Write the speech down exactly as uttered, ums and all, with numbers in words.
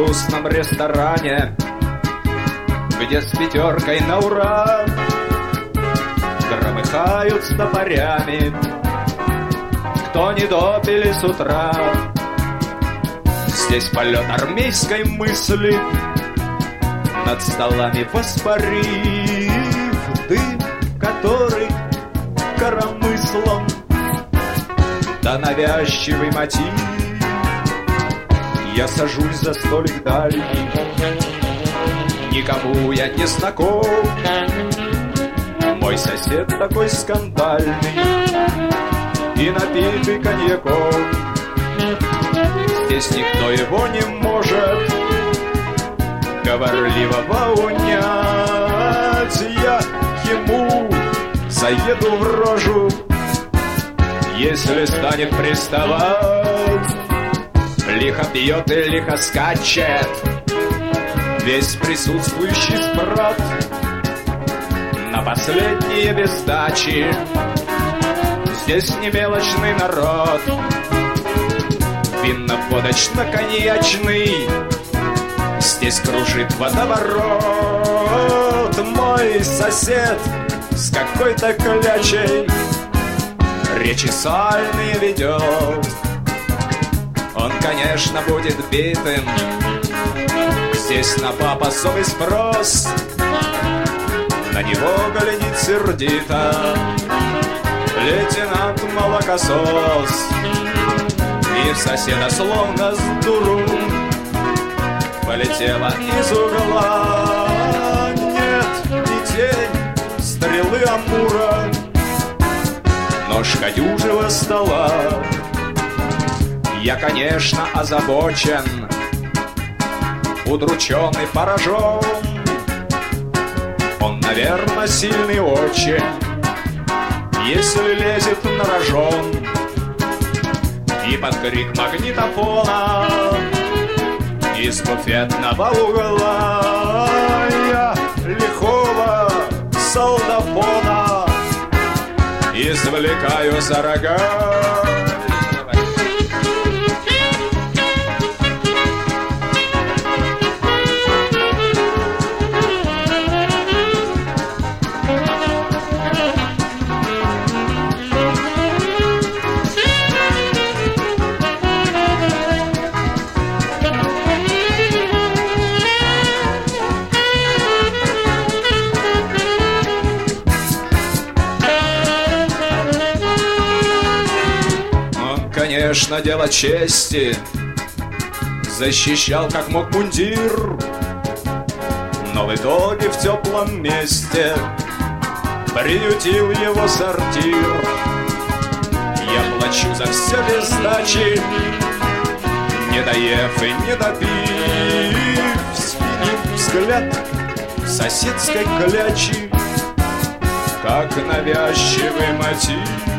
захолустном ресторане, где с пятеркой на ура громыхают с топорями, кто не допили с утра. Здесь полет армейской мысли, над столами воспарив дым, который коромыслом да навязчивый мотив. Я сажусь за столик дальний, никому я не знаком. Мой сосед такой скандальный и напитый коньяком. Здесь никто его не может говорливого унять. Я ему заеду в рожу, если станет приставать. Лихо пьет и лихо скачет весь присутствующий спрат на последние без сдачи. Здесь не мелочный народ, винно-водочно-коньячный. Здесь кружит водоворот. Мой сосед с какой-то клячей речи сальные ведет. Он, конечно, будет битым, здесь на попасовый спрос. На него глядит сердито лейтенант Молокосос. И в соседа словно с дуру полетела из угла. Нет, не тень стрелы Амура, ножка дюжего стола. Я, конечно, озабочен, удручен и поражен. Он, наверное, сильный очень, если лезет на рожон. И под крик магнитофона из буфетного угла я лихого солдафона извлекаю за рога. Конечно, дело чести, защищал как мог мундир, но в итоге в теплом месте приютил его сортир. Я плачу за все без сдачи, не доев и не допив. Синий взгляд соседской клячи, как навязчивый мотив.